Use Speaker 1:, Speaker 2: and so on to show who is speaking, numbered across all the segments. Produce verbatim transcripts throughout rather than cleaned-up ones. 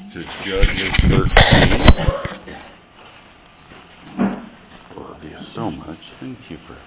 Speaker 1: to Judges thirteen. Love you so much. Thank you for...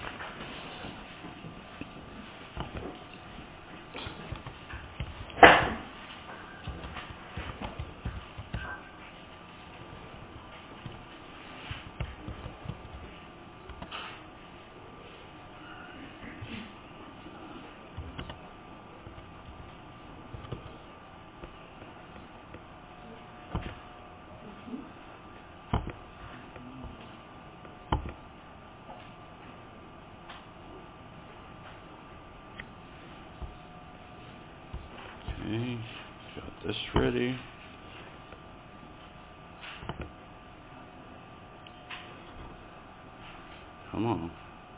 Speaker 1: Okay, got this ready. Come on.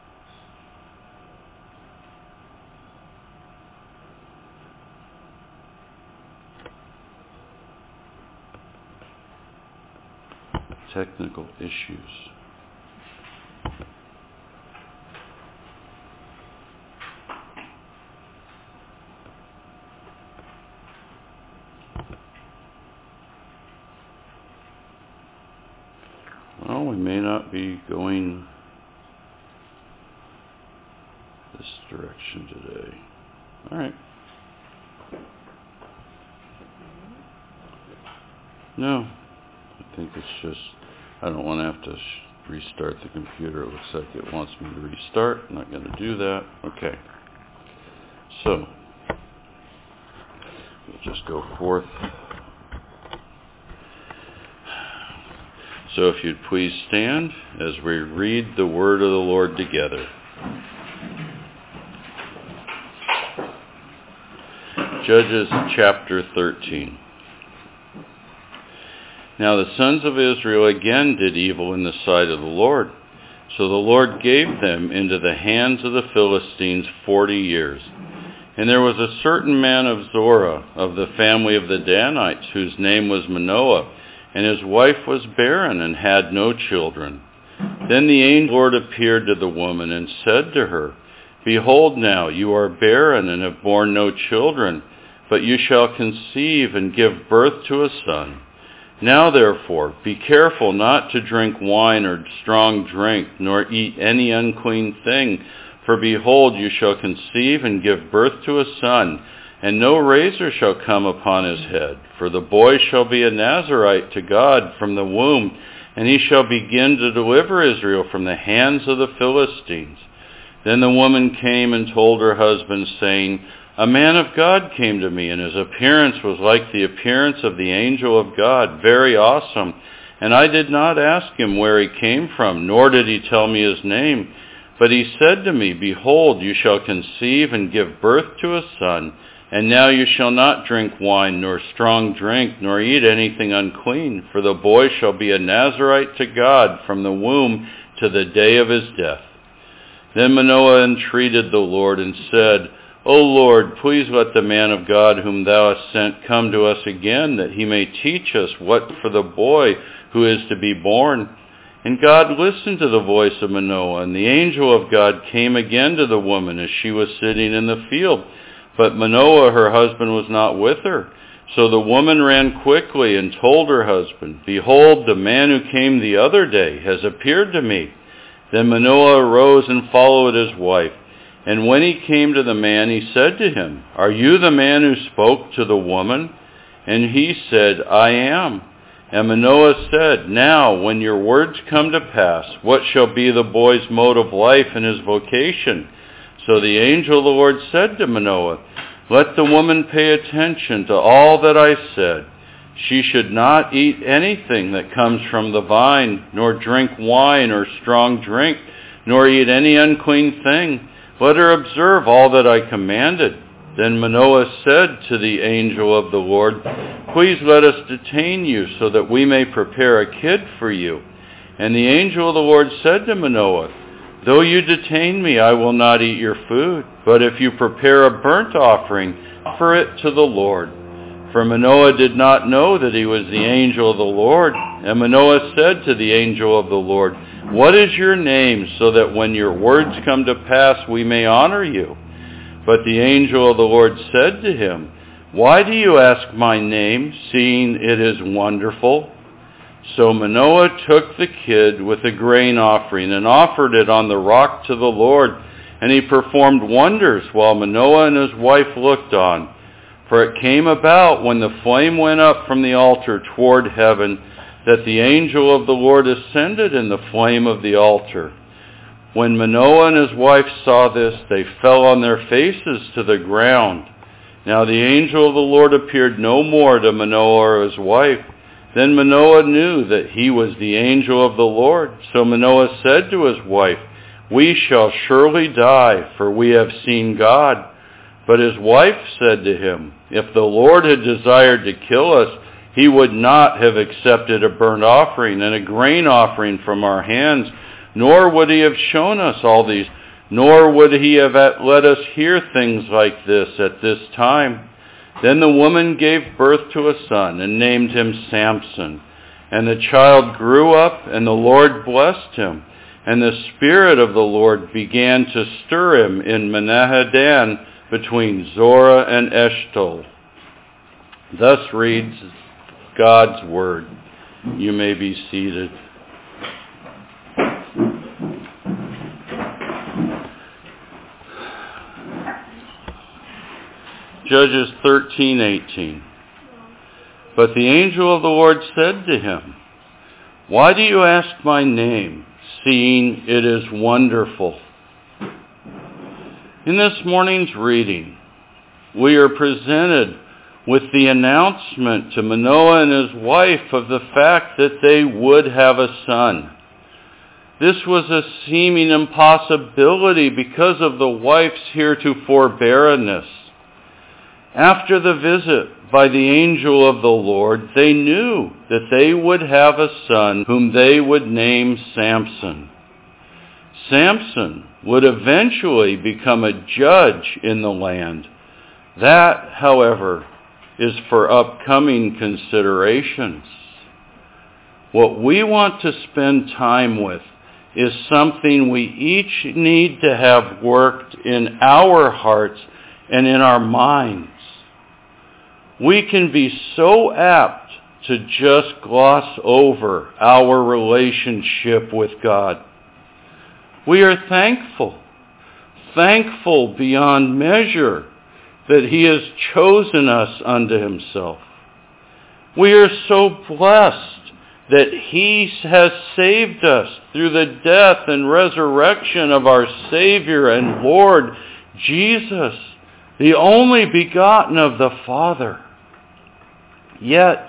Speaker 1: Technical issues. Well, we may not be going this direction today. All right. No, I think it's just, I don't want to have to sh- restart the computer. It looks like it wants me to restart. I'm not going to do that. Okay. So, we'll just go forth. So if you'd please stand as we read the word of the Lord together. Judges chapter thirteen. Now the sons of Israel again did evil in the sight of the Lord. So the Lord gave them into the hands of the Philistines forty years. And there was a certain man of Zorah, of the family of the Danites, whose name was Manoah, and his wife was barren and had no children. Then the angel of the Lord appeared to the woman and said to her, Behold now, you are barren and have borne no children, but you shall conceive and give birth to a son. Now therefore, be careful not to drink wine or strong drink, nor eat any unclean thing, for behold, you shall conceive and give birth to a son, and no razor shall come upon his head, for the boy shall be a Nazirite to God from the womb, and he shall begin to deliver Israel from the hands of the Philistines. Then the woman came and told her husband, saying, A man of God came to me, and his appearance was like the appearance of the angel of God, very awesome. And I did not ask him where he came from, nor did he tell me his name. But he said to me, Behold, you shall conceive and give birth to a son, and now you shall not drink wine, nor strong drink, nor eat anything unclean, for the boy shall be a Nazirite to God from the womb to the day of his death. Then Manoah entreated the Lord and said, O Lord, please let the man of God whom thou hast sent come to us again, that he may teach us what for the boy who is to be born. And God listened to the voice of Manoah, and the angel of God came again to the woman as she was sitting in the field. But Manoah, her husband, was not with her. So the woman ran quickly and told her husband, Behold, the man who came the other day has appeared to me. Then Manoah arose and followed his wife. And when he came to the man, he said to him, Are you the man who spoke to the woman? And he said, I am. And Manoah said, Now, when your words come to pass, what shall be the boy's mode of life and his vocation? So the angel of the Lord said to Manoah, Let the woman pay attention to all that I said. She should not eat anything that comes from the vine, nor drink wine or strong drink, nor eat any unclean thing. Let her observe all that I commanded. Then Manoah said to the angel of the Lord, Please let us detain you, so that we may prepare a kid for you. And the angel of the Lord said to Manoah, Though you detain me, I will not eat your food. But if you prepare a burnt offering, offer it to the Lord. For Manoah did not know that he was the angel of the Lord. And Manoah said to the angel of the Lord, What is your name, so that when your words come to pass, we may honor you? But the angel of the Lord said to him, Why do you ask my name, seeing it is wonderful?" So Manoah took the kid with the grain offering and offered it on the rock to the Lord, and he performed wonders while Manoah and his wife looked on. For it came about when the flame went up from the altar toward heaven, that the angel of the Lord ascended in the flame of the altar. When Manoah and his wife saw this, they fell on their faces to the ground. Now the angel of the Lord appeared no more to Manoah or his wife. Then Manoah knew that he was the angel of the Lord. So Manoah said to his wife, "We shall surely die, for we have seen God." But his wife said to him, "If the Lord had desired to kill us, he would not have accepted a burnt offering and a grain offering from our hands, nor would he have shown us all these, nor would he have let us hear things like this at this time." Then the woman gave birth to a son and named him Samson. And the child grew up, and the Lord blessed him. And the Spirit of the Lord began to stir him in Manahadan between Zorah and Eshtaol. Thus reads God's word. You may be seated. Judges thirteen eighteen. But the angel of the Lord said to him, "Why do you ask my name, seeing it is wonderful?" In this morning's reading, we are presented with the announcement to Manoah and his wife of the fact that they would have a son. This was a seeming impossibility because of the wife's heretofore barrenness. After the visit by the angel of the Lord, they knew that they would have a son whom they would name Samson. Samson would eventually become a judge in the land. That, however, is for upcoming considerations. What we want to spend time with is something we each need to have worked in our hearts and in our minds. We can be so apt to just gloss over our relationship with God. We are thankful, thankful beyond measure that he has chosen us unto himself. We are so blessed that he has saved us through the death and resurrection of our Savior and Lord Jesus, the only begotten of the Father. Yet,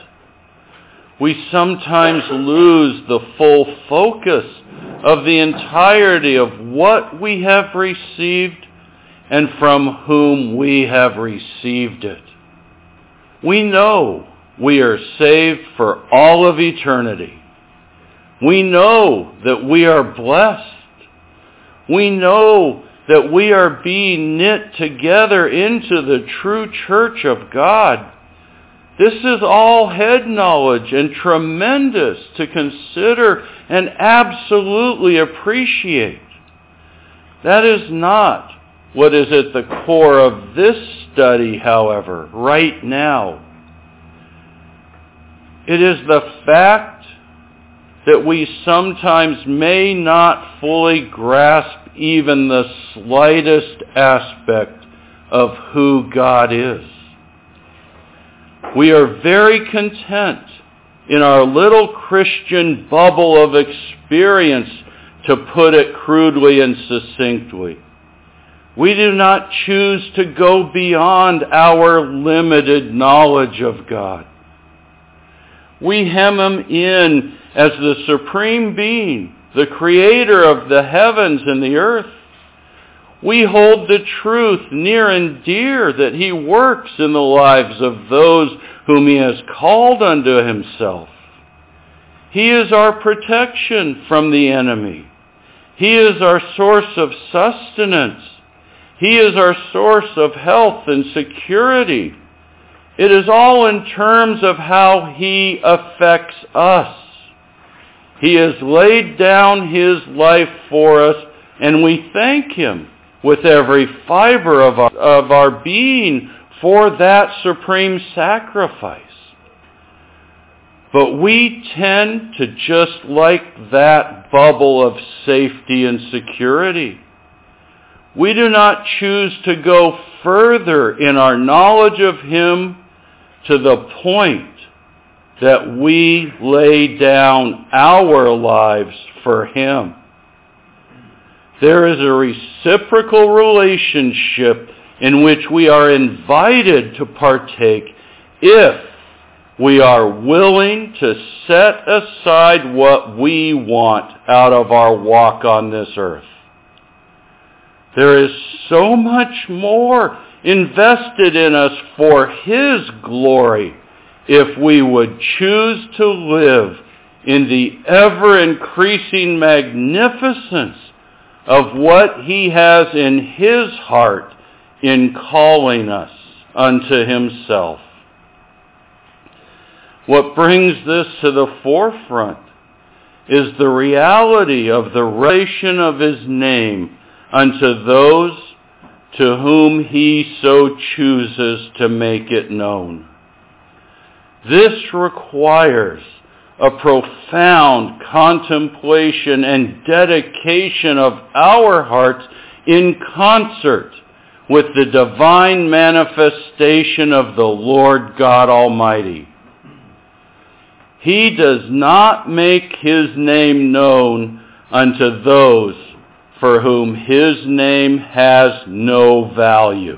Speaker 1: we sometimes lose the full focus of the entirety of what we have received and from whom we have received it. We know we are saved for all of eternity. We know that we are blessed. We know that we are being knit together into the true church of God. This is all head knowledge and tremendous to consider and absolutely appreciate. That is not what is at the core of this study, however, right now. It is the fact that we sometimes may not fully grasp even the slightest aspect of who God is. We are very content in our little Christian bubble of experience, to put it crudely and succinctly. We do not choose to go beyond our limited knowledge of God. We hem him in as the supreme being, the creator of the heavens and the earth. We hold the truth near and dear that he works in the lives of those whom he has called unto himself. He is our protection from the enemy. He is our source of sustenance. He is our source of health and security. It is all in terms of how he affects us. He has laid down his life for us, and we thank him with every fiber of our, of our being for that supreme sacrifice. But we tend to just like that bubble of safety and security. We do not choose to go further in our knowledge of Him to the point that we lay down our lives for Him. There is a reciprocal relationship in which we are invited to partake if we are willing to set aside what we want out of our walk on this earth. There is so much more invested in us for His glory if we would choose to live in the ever-increasing magnificence of what He has in His heart in calling us unto Himself. What brings this to the forefront is the reality of the revelation of His name unto those to whom He so chooses to make it known. This requires a profound contemplation and dedication of our hearts in concert with the divine manifestation of the Lord God Almighty. He does not make His name known unto those for whom His name has no value.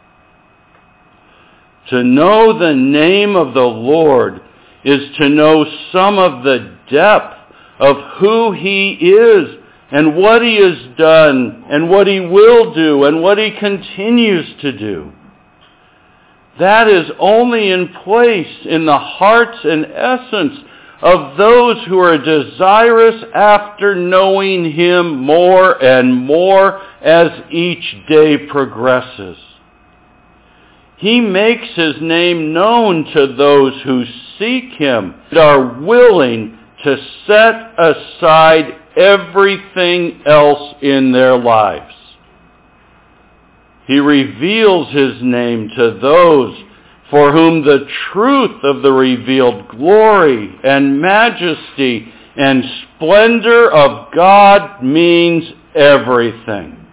Speaker 1: To know the name of the Lord is to know some of the depth of who He is and what He has done and what He will do and what He continues to do. That is only in place in the hearts and essence of those who are desirous after knowing Him more and more as each day progresses. He makes His name known to those who seek Him and are willing to set aside everything else in their lives. He reveals His name to those for whom the truth of the revealed glory and majesty and splendor of God means everything.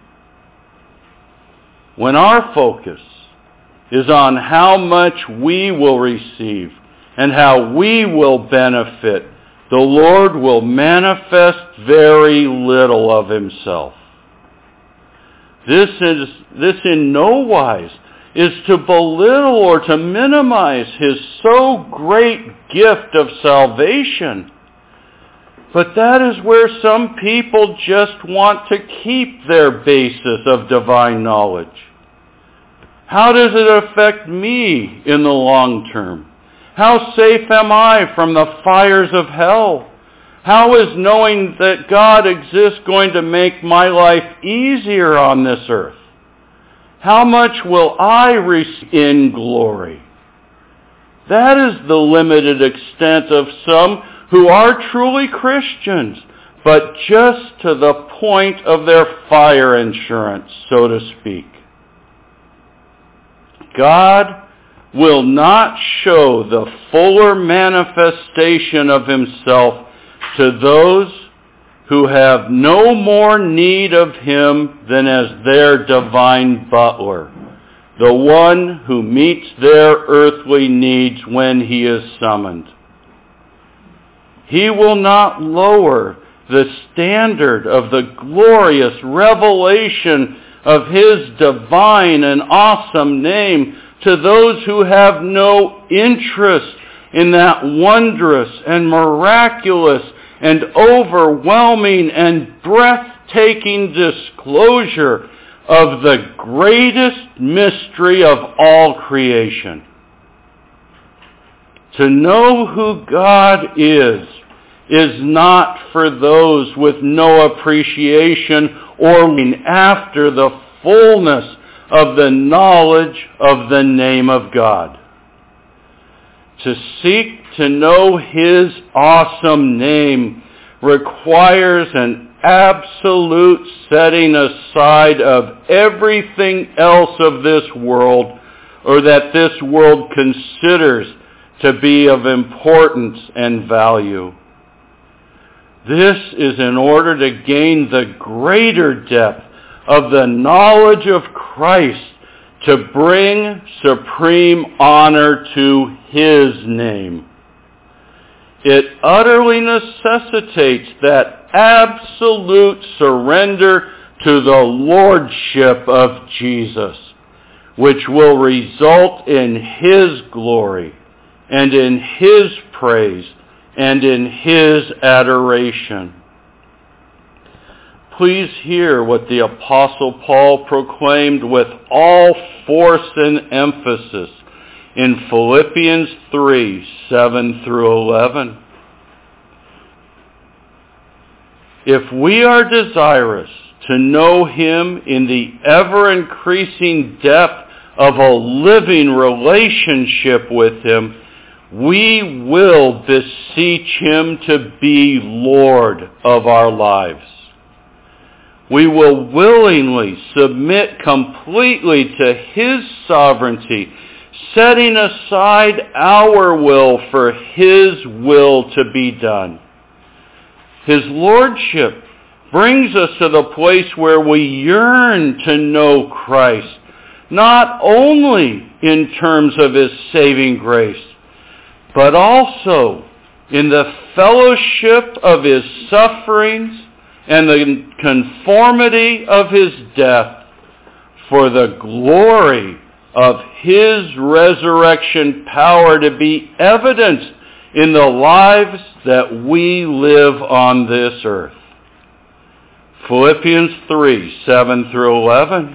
Speaker 1: When our focus is on how much we will receive and how we will benefit, the Lord will manifest very little of Himself. This is this in no wise is to belittle or to minimize His so great gift of salvation. But that is where some people just want to keep their basis of divine knowledge. How does it affect me in the long term? How safe am I from the fires of hell? How is knowing that God exists going to make my life easier on this earth? How much will I receive in glory? That is the limited extent of some who are truly Christians, but just to the point of their fire insurance, so to speak. God will not show the fuller manifestation of Himself to those who have no more need of Him than as their divine butler, the one who meets their earthly needs when He is summoned. He will not lower the standard of the glorious revelation of His divine and awesome name to those who have no interest in that wondrous and miraculous and overwhelming and breathtaking disclosure of the greatest mystery of all creation. To know who God is, is not for those with no appreciation or after the fullness of the knowledge of the name of God. To seek to know His awesome name requires an absolute setting aside of everything else of this world or that this world considers to be of importance and value. This is in order to gain the greater depth of the knowledge of Christ, to bring supreme honor to His name. It utterly necessitates that absolute surrender to the Lordship of Jesus, which will result in His glory and in His praise and in His adoration. Please hear what the Apostle Paul proclaimed with all force and emphasis in Philippians three, seven through eleven. If we are desirous to know Him in the ever-increasing depth of a living relationship with Him, we will beseech Him to be Lord of our lives. We will willingly submit completely to His sovereignty, setting aside our will for His will to be done. His Lordship brings us to the place where we yearn to know Christ, not only in terms of His saving grace, but also in the fellowship of His sufferings and the conformity of His death, for the glory of His resurrection power to be evidenced in the lives that we live on this earth. Philippians three, seven through eleven.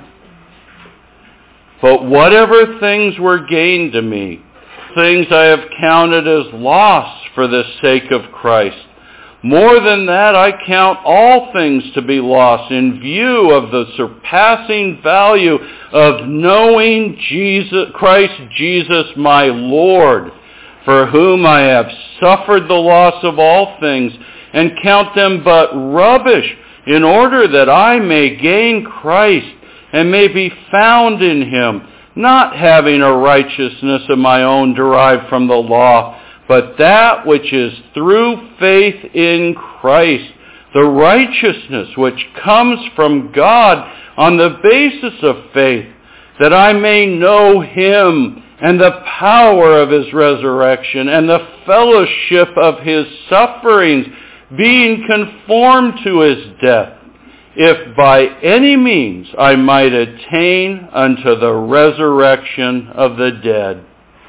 Speaker 1: But whatever things were gained to me, things I have counted as loss for the sake of Christ. More than that, I count all things to be lost in view of the surpassing value of knowing Jesus, Christ Jesus my Lord, for whom I have suffered the loss of all things, and count them but rubbish, in order that I may gain Christ and may be found in Him, not having a righteousness of my own derived from the law, but that which is through faith in Christ, the righteousness which comes from God on the basis of faith, that I may know Him and the power of His resurrection and the fellowship of His sufferings, being conformed to His death, if by any means I might attain unto the resurrection of the dead.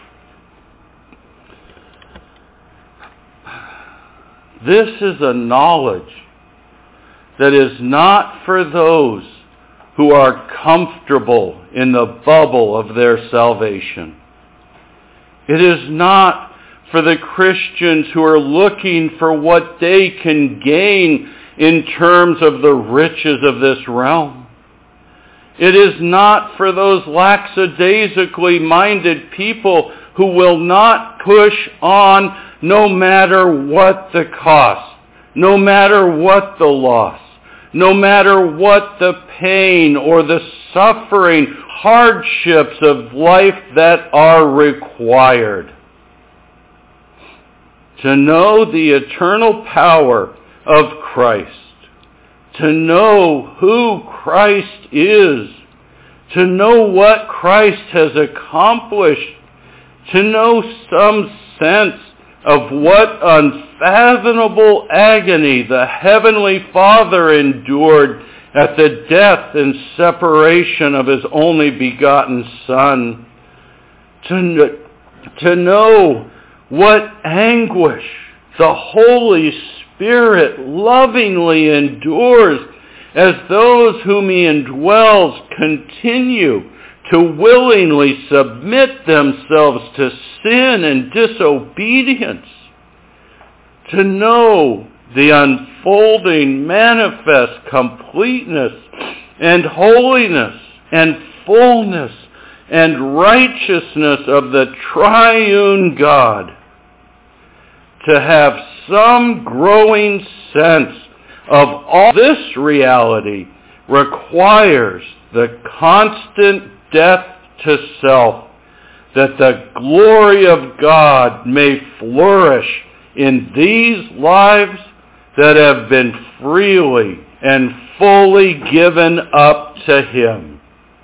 Speaker 1: This is a knowledge that is not for those who are comfortable in the bubble of their salvation. It is not for the Christians who are looking for what they can gain in terms of the riches of this realm. It is not for those lackadaisically minded people who will not push on no matter what the cost, no matter what the loss, no matter what the pain or the suffering, hardships of life that are required. To know the eternal power of Christ, to know who Christ is, to know what Christ has accomplished, to know some sense of what unfathomable agony the Heavenly Father endured at the death and separation of His only begotten Son. To, to know what anguish the Holy Spirit lovingly endures as those whom He indwells continue to willingly submit themselves to sin and disobedience. To know the unfolding, manifest completeness and holiness and fullness and righteousness of the triune God. To have some growing sense of all this reality requires the constant death to self that the glory of God may flourish in these lives that have been freely and fully given up to Him.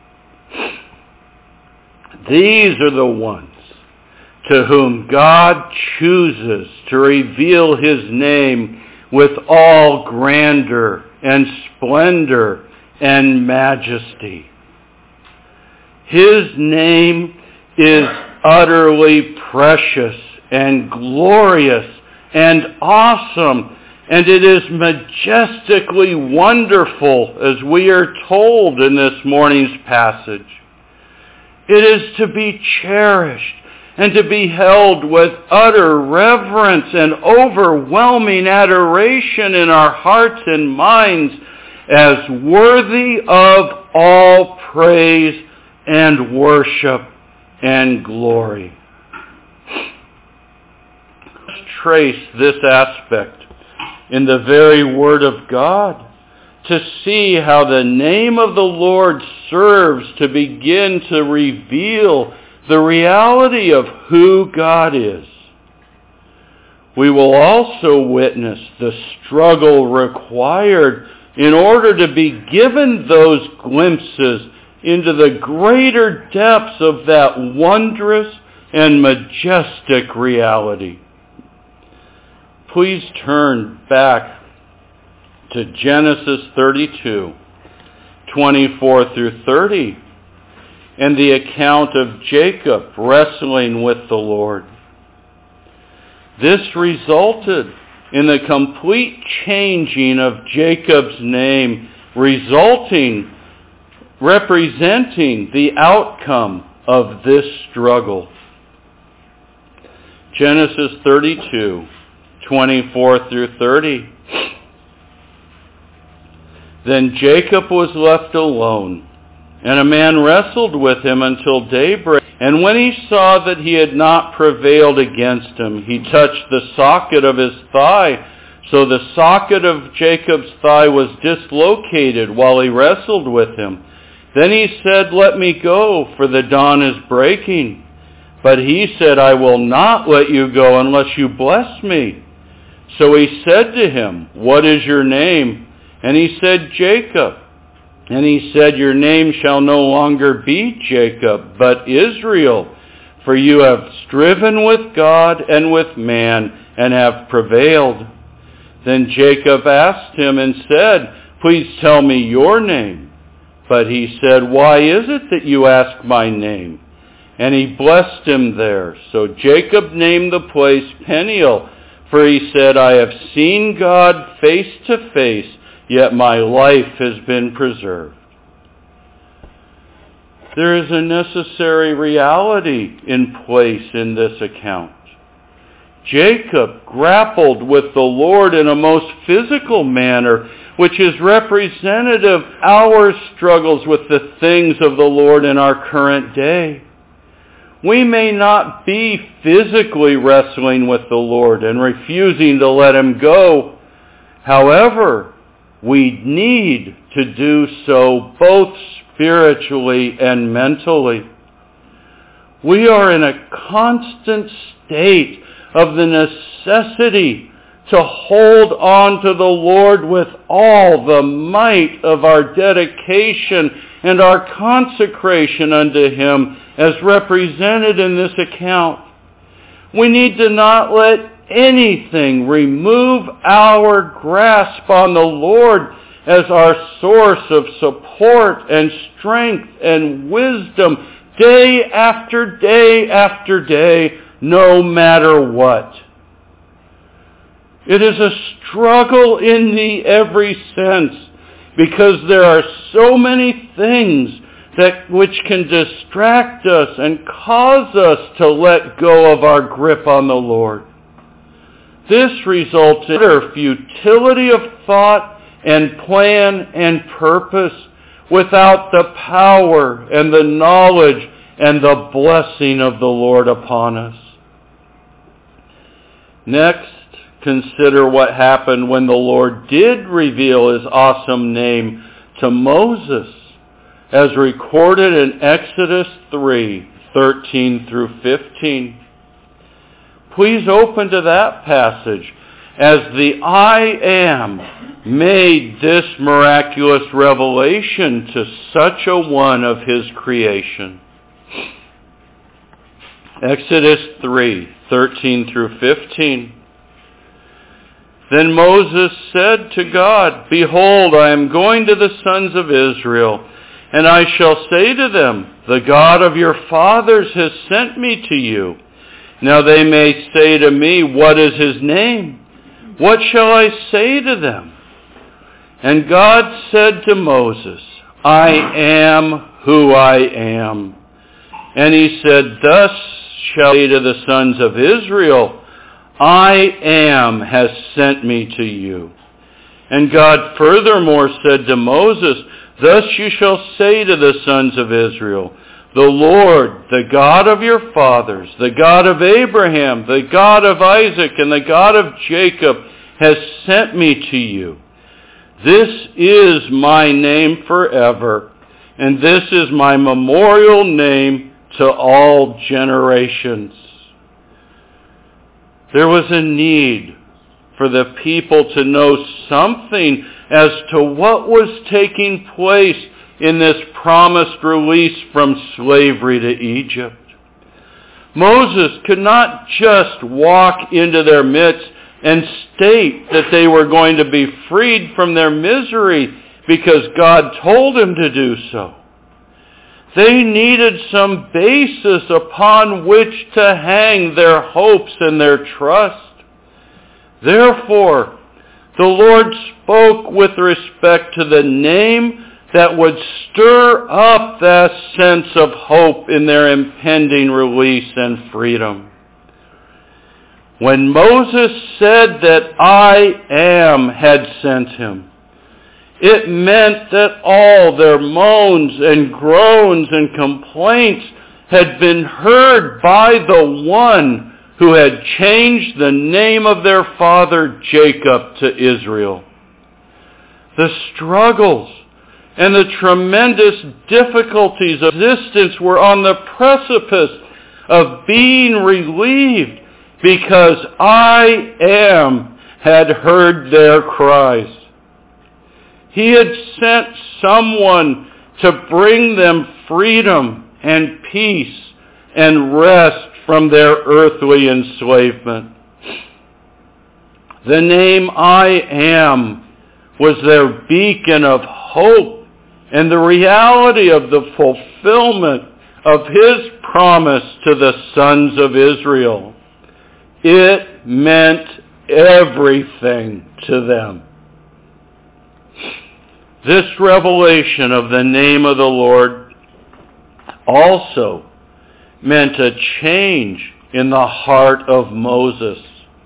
Speaker 1: These are the ones to whom God chooses to reveal His name with all grandeur and splendor and majesty. His name is utterly precious and glorious and awesome, and it is majestically wonderful, as we are told in this morning's passage. It is to be cherished and to be held with utter reverence and overwhelming adoration in our hearts and minds as worthy of all praise and worship and glory. Let's trace this aspect in the very Word of God to see how the name of the Lord serves to begin to reveal the reality of who God is. We will also witness the struggle required in order to be given those glimpses into the greater depths of that wondrous and majestic reality. Please turn back to Genesis thirty-two, twenty-four through thirty, and the account of Jacob wrestling with the Lord. This resulted in the complete changing of Jacob's name, resulting, representing the outcome of this struggle. Genesis thirty-two, twenty-four through thirty. Then Jacob was left alone, and a man wrestled with him until daybreak. And when he saw that he had not prevailed against him, he touched the socket of his thigh. So the socket of Jacob's thigh was dislocated while he wrestled with him. Then he said, "Let me go, for the dawn is breaking." But he said, "I will not let you go unless you bless me." So he said to him, "What is your name?" And he said, "Jacob." And he said, "Your name shall no longer be Jacob, but Israel, for you have striven with God and with man, and have prevailed." Then Jacob asked him and said, "Please tell me your name." But he said, "Why is it that you ask my name?" And he blessed him there. So Jacob named the place Peniel, for he said, "I have seen God face to face, yet my life has been preserved." There is a necessary reality in place in this account. Jacob grappled with the Lord in a most physical manner, which is representative of our struggles with the things of the Lord in our current day. We may not be physically wrestling with the Lord and refusing to let Him go. However, we need to do so both spiritually and mentally. We are in a constant state of the necessity to hold on to the Lord with all the might of our dedication and our consecration unto Him as represented in this account. We need to not let anything remove our grasp on the Lord as our source of support and strength and wisdom day after day after day, no matter what. It is a struggle in the every sense, because there are so many things that which can distract us and cause us to let go of our grip on the Lord. This results in utter futility of thought and plan and purpose without the power and the knowledge and the blessing of the Lord upon us. Next, consider what happened when the Lord did reveal His awesome name to Moses, as recorded in Exodus three, thirteen through fifteen. Please open to that passage as the I Am made this miraculous revelation to such a one of his creation. Exodus three, thirteen through fifteen. Then Moses said to God, Behold, I am going to the sons of Israel, and I shall say to them, The God of your fathers has sent me to you. Now they may say to me, What is his name? What shall I say to them? And God said to Moses, I am who I am. And he said, Thus shall I say to the sons of Israel, I am has sent me to you. And God furthermore said to Moses, Thus you shall say to the sons of Israel, The Lord, the God of your fathers, the God of Abraham, the God of Isaac, and the God of Jacob, has sent me to you. This is my name forever, and this is my memorial name to all generations. There was a need for the people to know something as to what was taking place in this promised release from slavery to Egypt. Moses could not just walk into their midst and state that they were going to be freed from their misery because God told him to do so. They needed some basis upon which to hang their hopes and their trust. Therefore, the Lord spoke with respect to the name that would stir up that sense of hope in their impending release and freedom. When Moses said that I am had sent him, it meant that all their moans and groans and complaints had been heard by the one who had changed the name of their father Jacob to Israel. The struggles and the tremendous difficulties of existence were on the precipice of being relieved because I am had heard their cries. He had sent someone to bring them freedom and peace and rest from their earthly enslavement. The name I Am was their beacon of hope and the reality of the fulfillment of his promise to the sons of Israel. It meant everything to them. This revelation of the name of the Lord also meant a change in the heart of Moses.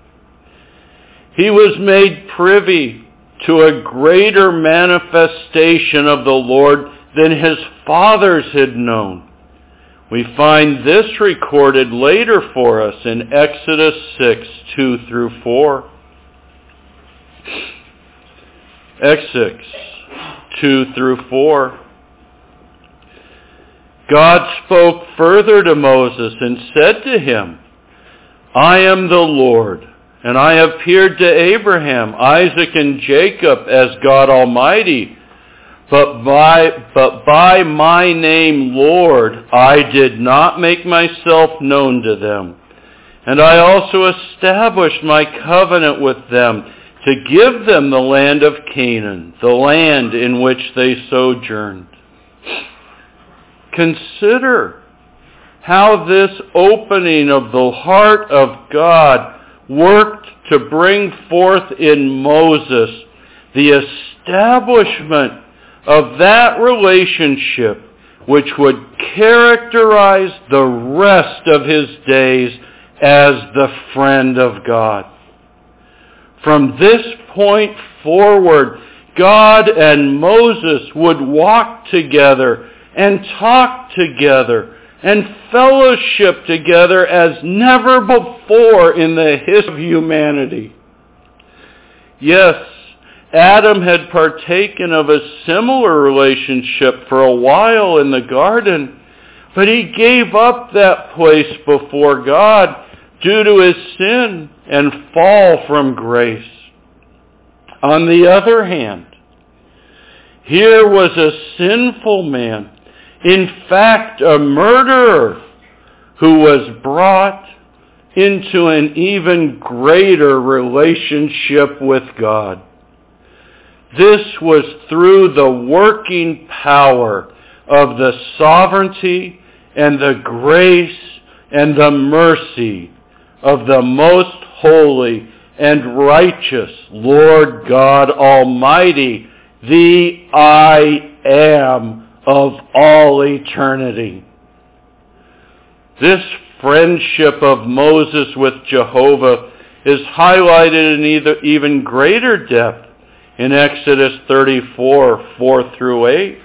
Speaker 1: He was made privy to a greater manifestation of the Lord than his fathers had known. We find this recorded later for us in Exodus six, two through four. Exodus two through four. God spoke further to Moses and said to him, I am the Lord, and I appeared to Abraham, Isaac, and Jacob as God Almighty. But by, but by my name, Lord, I did not make myself known to them. And I also established my covenant with them to give them the land of Canaan, the land in which they sojourned. Consider how this opening of the heart of God worked to bring forth in Moses the establishment of that relationship which would characterize the rest of his days as the friend of God. From this point forward, God and Moses would walk together and talk together and fellowship together as never before in the history of humanity. Yes, Adam had partaken of a similar relationship for a while in the garden, But he gave up that place before God due to his sin and fall from grace. On the other hand, here was a sinful man, in fact a murderer, who was brought into an even greater relationship with God. This was through the working power of the sovereignty and the grace and the mercy of the most holy and righteous Lord God Almighty, the I Am of all eternity. This friendship of Moses with Jehovah is highlighted in either, even greater depth in Exodus thirty-four, four through eight.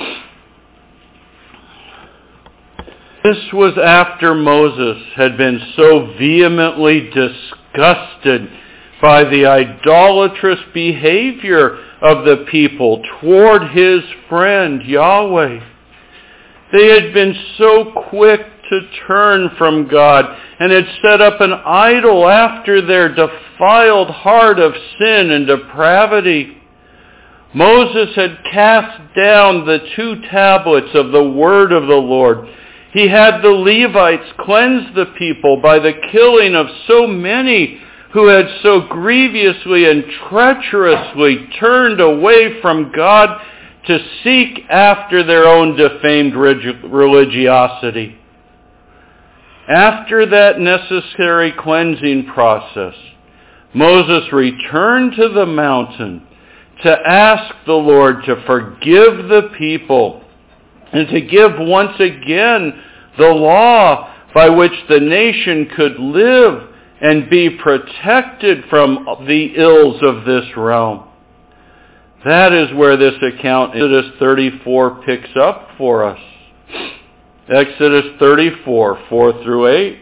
Speaker 1: This was after Moses had been so vehemently disgusted by the idolatrous behavior of the people toward his friend Yahweh. They had been so quick to turn from God and had set up an idol after their defiled heart of sin and depravity. Moses had cast down the two tablets of the word of the Lord. He had the Levites cleanse the people by the killing of so many who had so grievously and treacherously turned away from God to seek after their own defamed religiosity. After that necessary cleansing process, Moses returned to the mountain to ask the Lord to forgive the people and to give once again the law by which the nation could live and be protected from the ills of this realm. That is where this account, Exodus thirty-four, picks up for us. Exodus thirty-four, four through eight.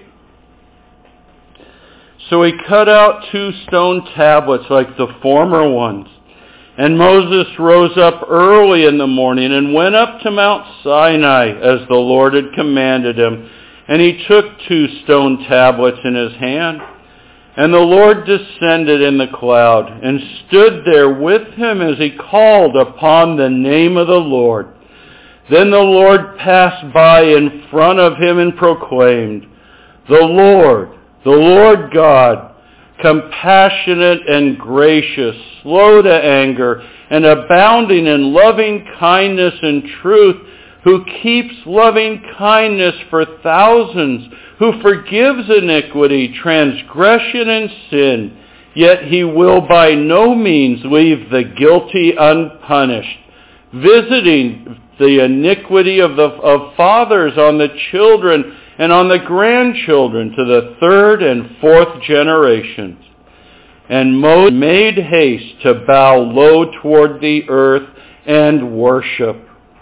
Speaker 1: So he cut out two stone tablets like the former ones. And Moses rose up early in the morning and went up to Mount Sinai as the Lord had commanded him. And he took two stone tablets in his hand. And the Lord descended in the cloud and stood there with him as he called upon the name of the Lord. Then the Lord passed by in front of him and proclaimed, "The Lord, the Lord God, compassionate and gracious, slow to anger, and abounding in loving kindness and truth, who keeps loving kindness for thousands, who forgives iniquity, transgression, and sin, yet he will by no means leave the guilty unpunished, visiting the iniquity of the of fathers on the children and on the grandchildren to the third and fourth generations." And Moses made haste to bow low toward the earth and worship.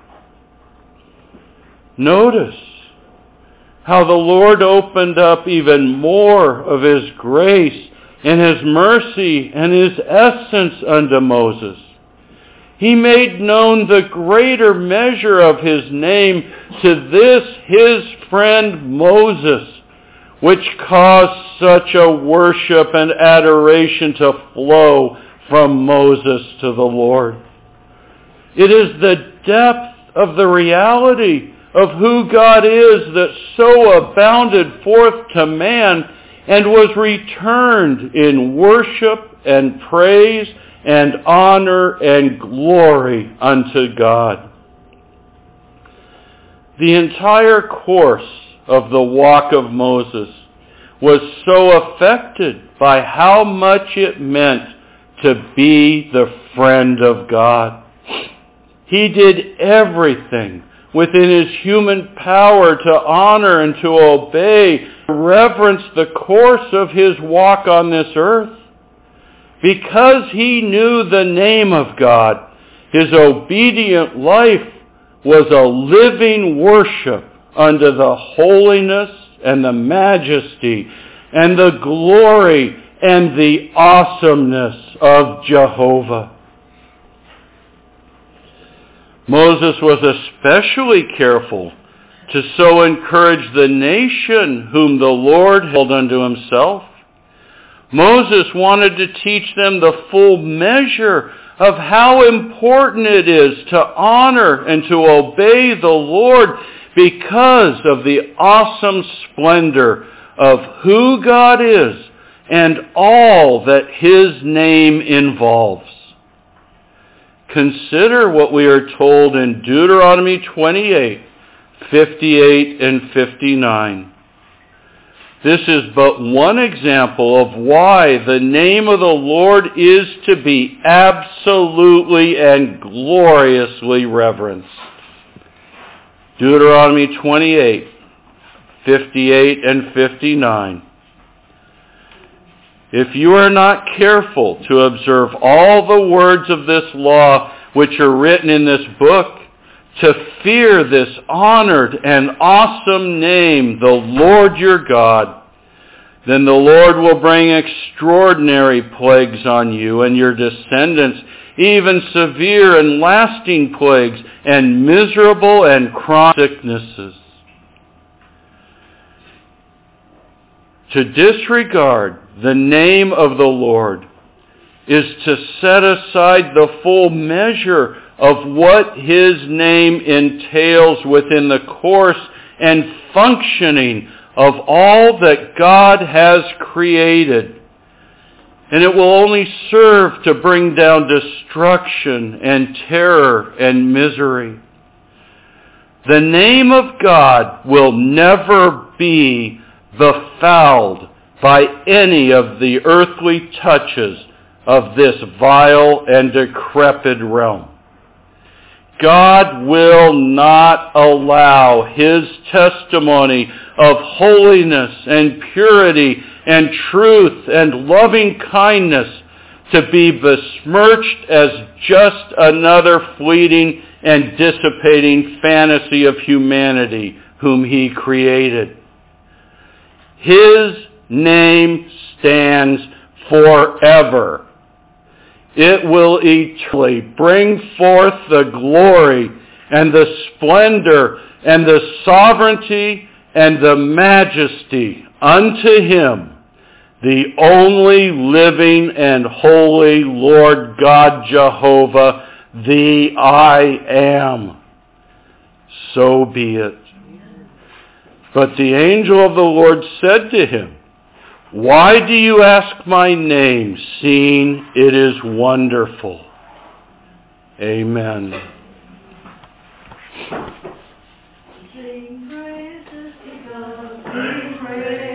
Speaker 1: Notice how the Lord opened up even more of his grace and his mercy and his essence unto Moses. He made known the greater measure of his name to this his friend Moses, which caused such a worship and adoration to flow from Moses to the Lord. It is the depth of the reality of who God is that so abounded forth to man and was returned in worship and praise and honor and glory unto God. The entire course of the walk of Moses was so affected by how much it meant to be the friend of God. He did everything within his human power to honor and to obey, reverence the course of his walk on this earth. Because he knew the name of God, his obedient life was a living worship unto the holiness and the majesty and the glory and the awesomeness of Jehovah. Moses was especially careful to so encourage the nation whom the Lord held unto himself. Moses wanted to teach them the full measure of how important it is to honor and to obey the Lord because of the awesome splendor of who God is and all that his name involves. Consider what we are told in Deuteronomy twenty-eight, fifty-eight and fifty-nine. This is but one example of why the name of the Lord is to be absolutely and gloriously reverenced. Deuteronomy twenty-eight, fifty-eight and fifty-nine. If you are not careful to observe all the words of this law which are written in this book, to fear this honored and awesome name, the Lord your God, then the Lord will bring extraordinary plagues on you and your descendants, even severe and lasting plagues and miserable and chronic sicknesses. To disregard the name of the Lord is to set aside the full measure of what his name entails within the course and functioning of all that God has created. And it will only serve to bring down destruction and terror and misery. The name of God will never be befouled by any of the earthly touches of this vile and decrepit realm. God will not allow his testimony of holiness and purity and truth and loving kindness to be besmirched as just another fleeting and dissipating fantasy of humanity whom he created. His name stands forever. It will eternally bring forth the glory and the splendor and the sovereignty and the majesty unto him, the only living and holy Lord God Jehovah, the I am. So be it. But the angel of the Lord said to him, why do you ask my name, seeing it is wonderful? Amen.
Speaker 2: Sing praises to God, sing praises.